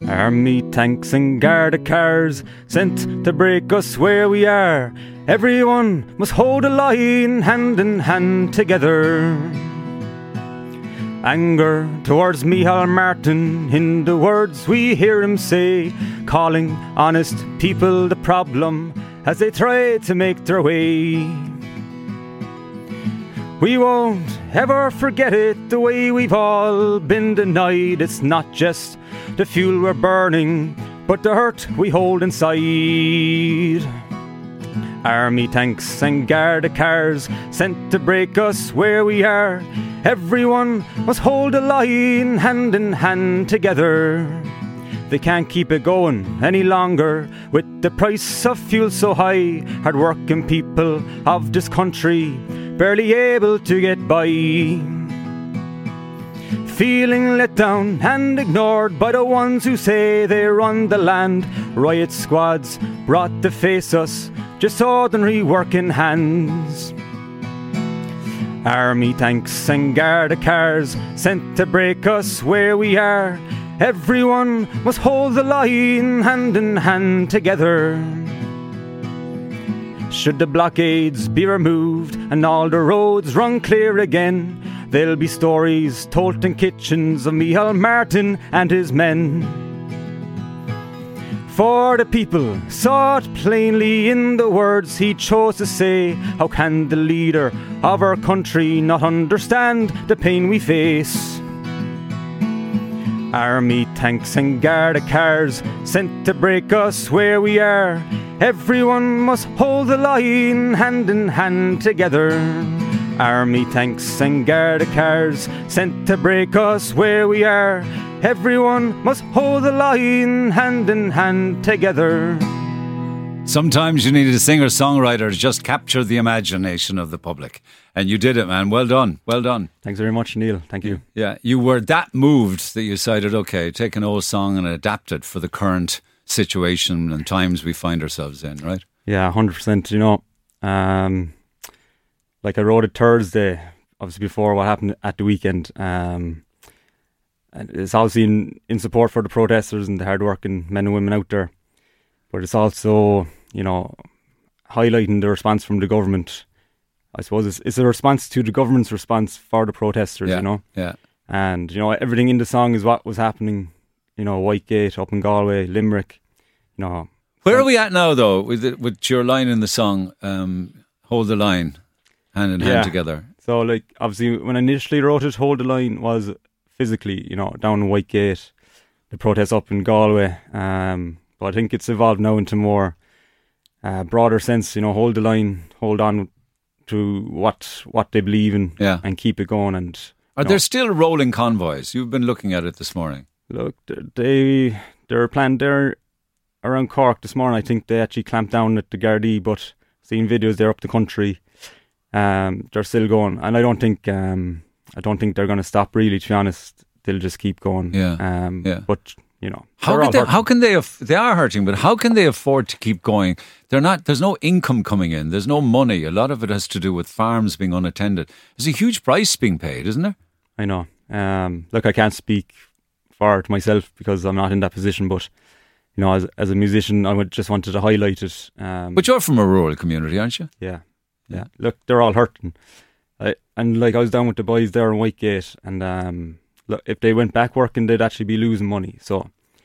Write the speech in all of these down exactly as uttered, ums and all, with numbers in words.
Army tanks and Garda cars sent to break us where we are. Everyone must hold a line, hand in hand together. Anger towards Micheál Martin in the words we hear him say, calling honest people the problem as they try to make their way. We won't ever forget it, the way we've all been denied. It's not just the fuel we're burning, but the hurt we hold inside. Army tanks and Garda cars sent to break us where we are. Everyone must hold a line, hand in hand together. They can't keep it going any longer with the price of fuel so high. Hard-working people of this country barely able to get by. Feeling let down and ignored by the ones who say they run the land. Riot squads brought to face us, just ordinary working hands. Army tanks and Garda cars sent to break us where we are. Everyone must hold the line, hand in hand together. Should the blockades be removed and all the roads run clear again, there'll be stories told in kitchens of Micheál Martin and his men. For the people saw it plainly in the words he chose to say. How can the leader of our country not understand the pain we face? Army tanks and Garda cars sent to break us where we are. Everyone must hold the line, hand in hand together. Army tanks and Garda cars sent to break us where we are. Everyone must hold the line, hand in hand together. Sometimes you need a singer-songwriter to just capture the imagination of the public. And you did it, man. Well done. Well done. Thanks very much, Neil. Thank you. Yeah, you were that moved that you decided, okay, take an old song and adapt it for the current situation and times we find ourselves in, right? Yeah, one hundred percent. You know, um, like I wrote it Thursday, obviously before what happened at the weekend. Um, and it's obviously in, in support for the protesters and the hard-working men and women out there. But it's also, you know, highlighting the response from the government. I suppose it's, it's a response to the government's response for the protesters, yeah, you know. Yeah. And, you know, everything in the song is what was happening, you know, Whitegate, up in Galway, Limerick, you know. Where are we at now, though, with the, with your line in the song, um, Hold the Line, hand in hand yeah. together? So, like, obviously, when I initially wrote it, Hold the Line was physically, you know, down in Whitegate, the protest up in Galway. Um, but I think it's evolved now into more uh, broader sense, you know, hold the line, hold on to what what they believe in, yeah. and keep it going. And Are know, there still rolling convoys? You've been looking at it this morning. Look, they, they're planned there around Cork this morning. I think they actually clamped down at the Gardaí, but seeing videos there up the country, um, they're still going. And I don't think... Um, I don't think they're going to stop, really, to be honest. They'll just keep going. Yeah. Um, yeah. But, you know, how can, they, how can they? Aff- they are hurting, but how can they afford to keep going? They're not. There's no income coming in. There's no money. A lot of it has to do with farms being unattended. There's a huge price being paid, isn't there? I know. Um, look, I can't speak for it myself because I'm not in that position. But, you know, as as a musician, I would just wanted to highlight it. Um, but you're from a rural community, aren't you? Yeah. Yeah. Look, they're all hurting. I, and like I was down with the boys there in Whitegate, and um, look, if they went back working, they'd actually be losing money. So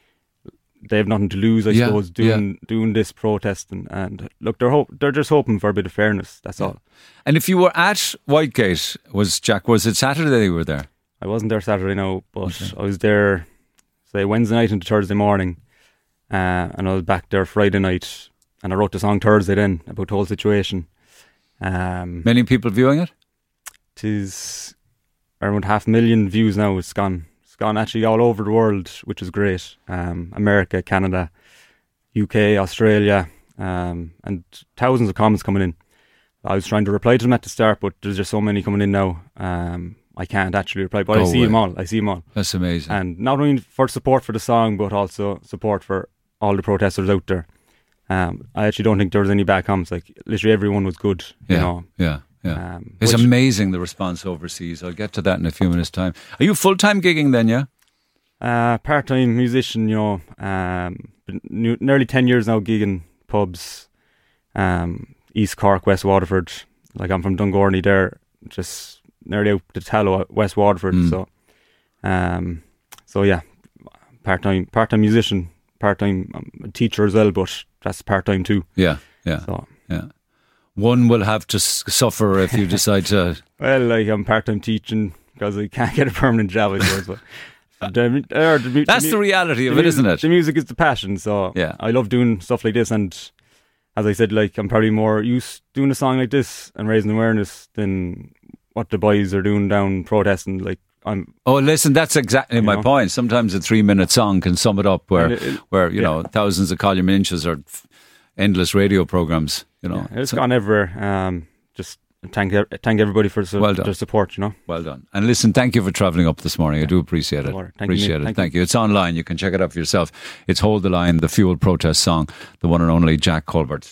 they have nothing to lose, I yeah, suppose, doing yeah. doing this protest. And, and look, they're hope they're just hoping for a bit of fairness. That's yeah. all. And if you were at Whitegate, was Jack? Was it Saturday you were there? I wasn't there Saturday, no, but okay. I was there, say Wednesday night into Thursday morning, uh, and I was back there Friday night, and I wrote the song Thursday then about the whole situation. Um, Many people viewing it. It is around half a million views now. It's gone. It's gone actually all over the world, which is great. Um, America, Canada, U K, Australia, um, and thousands of comments coming in. I was trying to reply to them at the start, but there's just so many coming in now. Um, I can't actually reply, but Go I see away. them all. I see them all. That's amazing. And not only for support for the song, but also support for all the protesters out there. Um, I actually don't think there was any bad comments. Like, literally everyone was good. Yeah, you know. yeah. Yeah. Um, it's which, amazing, the response overseas. I'll get to that in a few minutes' time. Are you full-time gigging then, yeah? Uh, part-time musician, you know, um, been new, nearly ten years now gigging pubs, um, East Cork, West Waterford. Like I'm from Dungorney there, just nearly out to Tallow, West Waterford. Mm. So, um, so yeah, part-time, part-time musician, part-time um, teacher as well, but that's part-time too. Yeah, yeah, So, yeah. One will have to s- suffer if you decide to. well, like I'm part-time teaching because I can't get a permanent job, I suppose. But the, uh, the, That's the, the reality of the it, music, isn't it? The music is the passion, so Yeah. I love doing stuff like this. And as I said, like I'm probably more used doing a song like this and raising awareness than what the boys are doing down protesting. Like I'm, Oh, listen, that's exactly You my know. point. Sometimes a three-minute song can sum it up, where, And it- it- where you yeah. know, thousands of column inches or f- endless radio programs. You know, it's So- gone everywhere. Um, just thank ev- thank everybody for su- Well done. their support. You know, well done. And listen, thank you for travelling up this morning. I do appreciate it. No bother. Thank you, appreciate Nick. it. Thank Thank you. It's online. You can check it out for yourself. It's Hold the Line, the Fuel protest song, the one and only Jack Colbert.